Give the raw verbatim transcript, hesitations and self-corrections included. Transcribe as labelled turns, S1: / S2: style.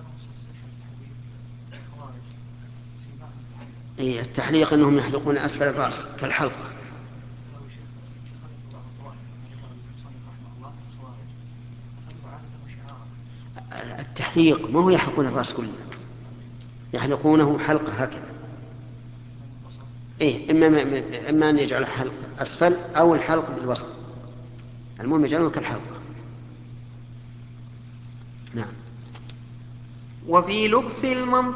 S1: إيه التحليق أنهم يحلقون أسفل الرأس كالحلقة. التحليق ما هو يحلقون الرأس كله، يحلقونه حلقة هكذا. إيه إما, إما أن يجعل الحلق أسفل أو الحلق بالوسط، المهم يجعله كالحلقة. نعم.
S2: وفي لبس المنطق